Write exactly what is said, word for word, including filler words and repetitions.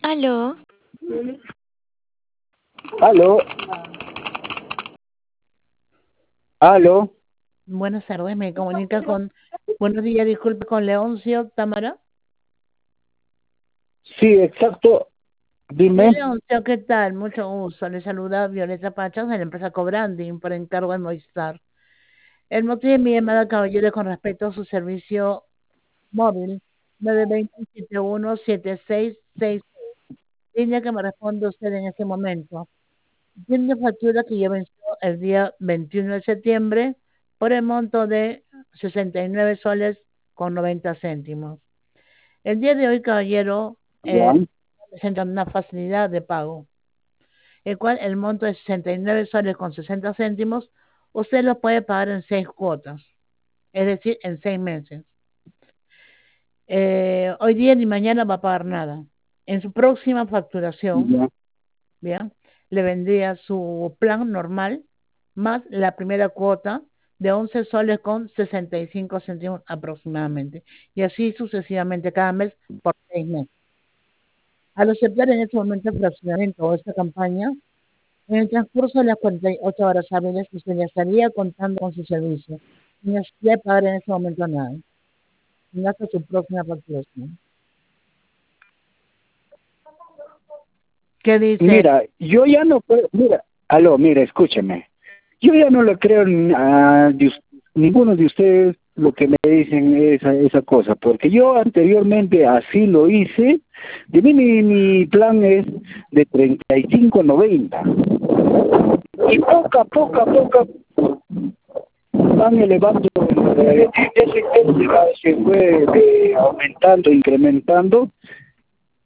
Aló, Aló, aló, Buenas tardes, me comunica con... Buenos días, disculpe, con Leoncio Támara. sí, exacto, Sí, dime. Leoncio, ¿qué tal? Mucho gusto. Le saluda Violeta Pachas de la empresa Cobranding por encargo de Movistar. El motivo de mi llamada, caballero, es con respecto a su servicio móvil nueve dos cero, siete uno siete seis seis, línea que me responde usted en este momento. Tiene una factura que ya venció el día veintiuno de septiembre por el monto de sesenta y nueve soles con noventa céntimos. El día de hoy, caballero, Ya, eh, presentan una facilidad de pago, el cual el monto de sesenta y nueve soles con sesenta céntimos, usted lo puede pagar en seis cuotas, es decir, en seis meses. Eh, hoy día ni mañana va a pagar nada. En su próxima facturación, ya, bien, le vendría su plan normal más la primera cuota de once soles con sesenta y cinco céntimos aproximadamente. Y así sucesivamente cada mes por seis meses. Al aceptar en este momento el fraccionamiento o esta campaña, en el transcurso de las cuarenta y ocho horas hábiles, usted ya estaría contando con su servicio, sin necesidad de pagar en este momento nada, sin hasta su próxima facturación. ¿Qué dice? mira, yo ya no puedo, mira, aló, mira, escúcheme. Yo ya no le creo ni a de us- ninguno de ustedes lo que me dicen esa, esa cosa, porque yo anteriormente así lo hice. De mí mi, mi plan es de treinta y cinco noventa. Y poco a poco a poco van elevando, eh, ese índice se fue eh, aumentando, incrementando,